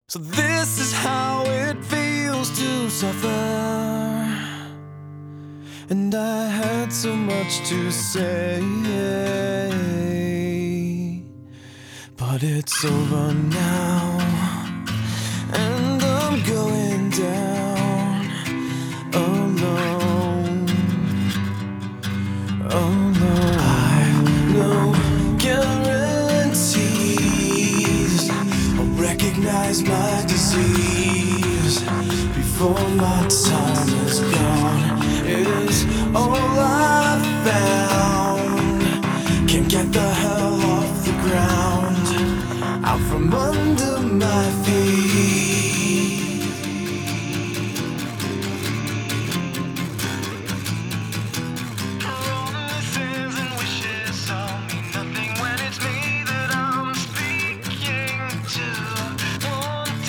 So this is how it feels to suffer, and I had so much to say, but it's over now, and I'm going down alone. Oh no, I've no guarantees. I'll recognize my disease before my time is gone. Is all I've found. Can't get the hell off the ground, out from under my feet.